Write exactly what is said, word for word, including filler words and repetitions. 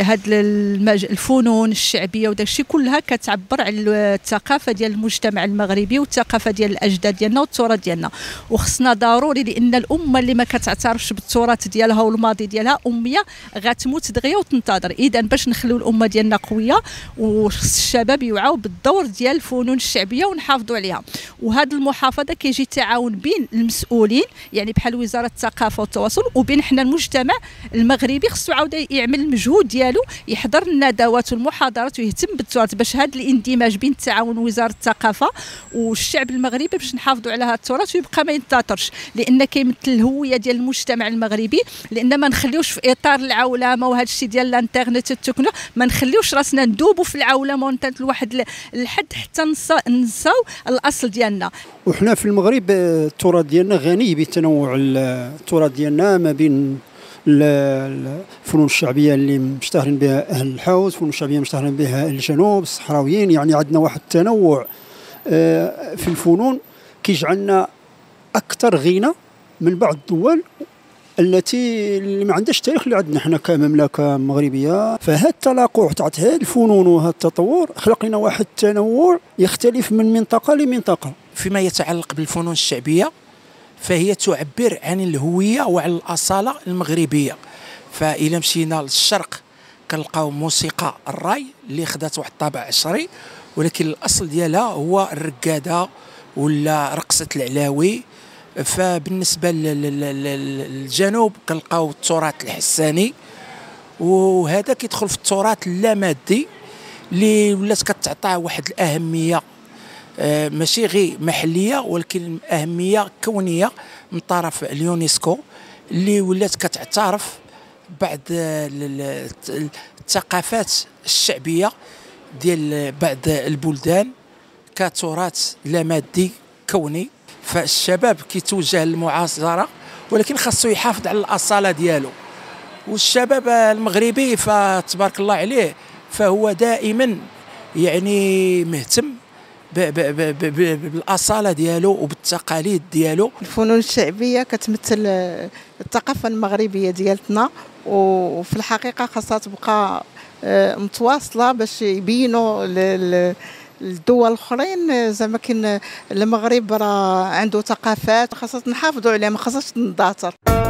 هاد المج... الفنون الشعبيه وداك الشيء كلها كتعبر على الثقافه ديال المجتمع المغربي والثقافه ديال الاجداد ديالنا والتراث ديالنا. وخصنا ضروري، لان الامه اللي ما كتعترفش بالتراث ديالها والماضي ديالها اميه غتموت دغيا وتنتظر. اذا باش نخليو الامه ديالنا قويه وخص الشباب يوعوا بالدور ديال الفنون الشعبيه ونحافظوا عليها. وهذه المحافظه كيجي تعاون بين المسؤولين، يعني بحال وزاره الثقافه والتواصل، وبين حنا المجتمع المغربي خصو عاود يعمل المجهود ديالو، يحضر الندوات والمحاضرات ويهتم بالتراث، باش هذا الاندماج بين التعاون وزاره الثقافه والشعب المغربي باش نحافظوا على هذا التراث ويبقى ما ينتثرش، لان كيمثل الهويه ديال المجتمع المغربي. لان ما نخليوش في اطار العولمه وهذا الشيء ديال الانترنت والتكنولوجيا، ما نخليوش راسنا ندوبوا في العولمه ونتنت لواحد الحد حتى ننساو الاصل ديالنا. وحنا في المغرب التراث ديالنا غني بالتنوع. التراث ديالنا ما بين الفنون الشعبيه اللي مشتهرين بها اهل الحوت، الفنون الشعبيه مشتهرين بها اهل الجنوب الصحراويين، يعني عندنا واحد التنوع في الفنون كيجعلنا اكثر غنى من بعض الدول التي اللي ما عندهاش التاريخ اللي عندنا حنا كمملكه مغربيه. فهذا التلاقح تاع هذه الفنون وهذا التطور خلق لنا واحد التنوع يختلف من منطقه لمنطقه. فيما يتعلق بالفنون الشعبيه فهي تعبر عن الهويه وعن الاصاله المغربيه. فإذا مشينا للشرق كنلقاو موسيقى الراي اللي خدات واحد الطابع عشري، ولكن الاصل ديالها هو الرقاده ولا رقصه العلاوي. فبالنسبه للجنوب كنلقاو التراث الحساني، وهذا كيدخل في التراث اللامادي اللي ولات كتعطاه واحد الاهميه ماشي غير محليه ولكن اهميه كونيه من طرف اليونسكو، اللي ولات كتعترف بعض الثقافات الشعبيه ديال بعض البلدان كتراث لا مادي كوني. فالشباب كيتوجه للمعاصره ولكن خاصو يحافظ على الاصاله ديالو. والشباب المغربي فتبارك الله عليه فهو دائما يعني مهتم بالاصاله ديالو وبالتقاليد ديالو. الفنون الشعبيه كتمثل الثقافه المغربيه ديالتنا، وفي الحقيقه خاصها تبقى متواصله باش يبينوا الدول الاخرين زعما كاين المغرب راه عنده ثقافات خاصة نحافظوا عليها، ما خاصهاش تندثر.